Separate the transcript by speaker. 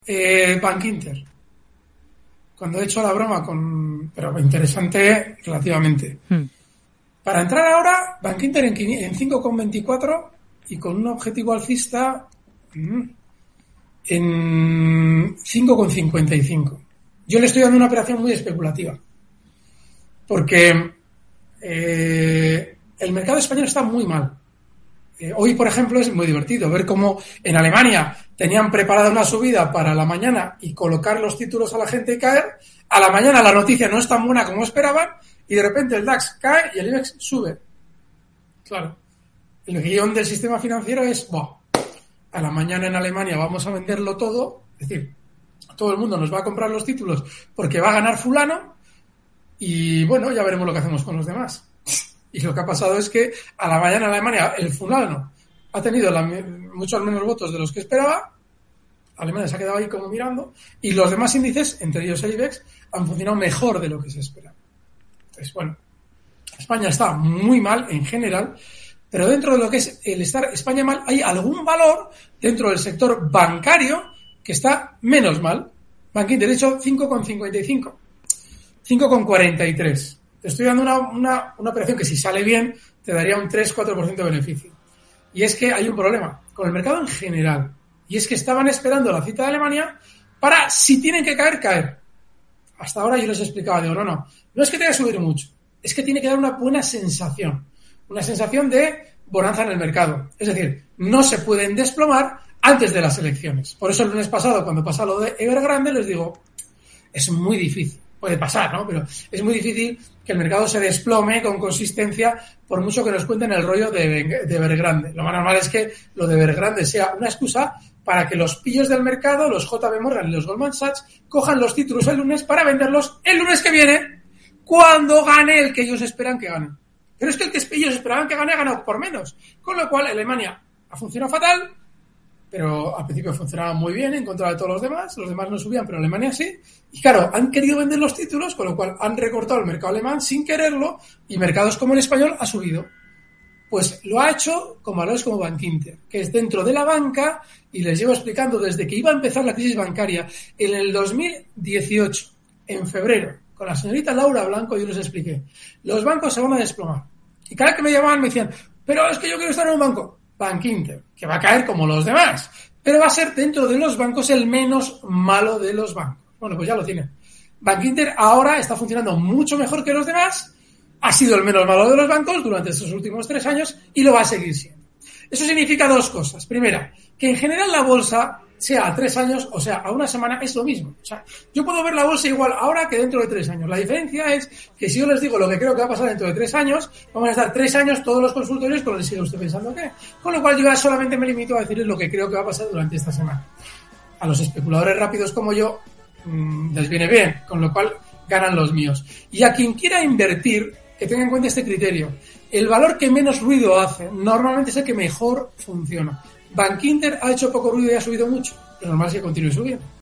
Speaker 1: Bank Inter. Cuando he hecho la broma pero interesante relativamente. Para entrar ahora, Bank Inter en 5,24 y con un objetivo alcista en 5,55. Yo le estoy dando una operación muy especulativa. Porque el mercado español está muy mal. Hoy, por ejemplo, es muy divertido ver cómo en Alemania tenían preparada una subida para la mañana y colocar los títulos a la gente y caer. A la mañana la noticia no es tan buena como esperaban y de repente el DAX cae y el IBEX sube. Claro. El guión del sistema financiero es, a la mañana en Alemania vamos a venderlo todo, es decir, todo el mundo nos va a comprar los títulos porque va a ganar fulano y bueno, ya veremos lo que hacemos con los demás. Y lo que ha pasado es que a la mañana en Alemania el fulano ha tenido muchos menos votos de los que esperaba. Alemania se ha quedado ahí como mirando y los demás índices, entre ellos el IBEX, han funcionado mejor de lo que se esperaba. Entonces, bueno, España está muy mal en general, pero dentro de lo que es el estar España mal, hay algún valor dentro del sector bancario que está menos mal. Bank Inter, de hecho, 5,55, 5,43. Te estoy dando una operación que si sale bien te daría un 3-4% de beneficio. Y es que hay un problema con el mercado en general. Y es que estaban esperando la cita de Alemania para, si tienen que caer, caer. Hasta ahora yo les explicaba, digo, no es que tenga que subir mucho. Es que tiene que dar una buena sensación. Una sensación de bonanza en el mercado. Es decir, no se pueden desplomar antes de las elecciones. Por eso el lunes pasado, cuando pasa lo de Evergrande, les digo, es muy difícil. Puede pasar, ¿no? Pero es muy difícil que el mercado se desplome con consistencia por mucho que nos cuenten el rollo de Evergrande. Lo más normal es que lo de Evergrande sea una excusa para que los pillos del mercado, los JP Morgan y los Goldman Sachs, cojan los títulos el lunes para venderlos el lunes que viene, cuando gane el que ellos esperan que gane. Pero es que el que ellos esperaban que gane ha ganado por menos. Con lo cual, Alemania ha funcionado fatal, pero al principio funcionaba muy bien en contra de todos los demás no subían, pero Alemania sí, y claro, han querido vender los títulos, con lo cual han recortado el mercado alemán sin quererlo, y mercados como el español ha subido. Pues lo ha hecho con valores como Bank Inter, que es dentro de la banca, y les llevo explicando desde que iba a empezar la crisis bancaria, en el 2018, en febrero, con la señorita Laura Blanco, yo les expliqué, los bancos se van a desplomar. Y cada vez que me llamaban me decían, pero es que yo quiero estar en un banco. Bank Inter, que va a caer como los demás, pero va a ser dentro de los bancos el menos malo de los bancos. Bueno, pues ya lo tienen. Bank Inter ahora está funcionando mucho mejor que los demás, ha sido el menos malo de los bancos durante estos últimos 3 años y lo va a seguir siendo. Eso significa 2 cosas. Primera, que en general la bolsa, sea a 3 años o sea a una semana, es lo mismo. O sea, yo puedo ver la bolsa igual ahora que dentro de 3 años. La diferencia es que si yo les digo lo que creo que va a pasar dentro de 3 años, vamos a estar 3 años todos los consultorios con lo que sigue usted pensando que. Con lo cual yo ya solamente me limito a decirles lo que creo que va a pasar durante esta semana. A los especuladores rápidos como yo les viene bien, con lo cual ganan los míos. Y a quien quiera invertir, que tenga en cuenta este criterio. El valor que menos ruido hace normalmente es el que mejor funciona. Bank Inter ha hecho poco ruido y ha subido mucho. Lo normal es que continúe subiendo.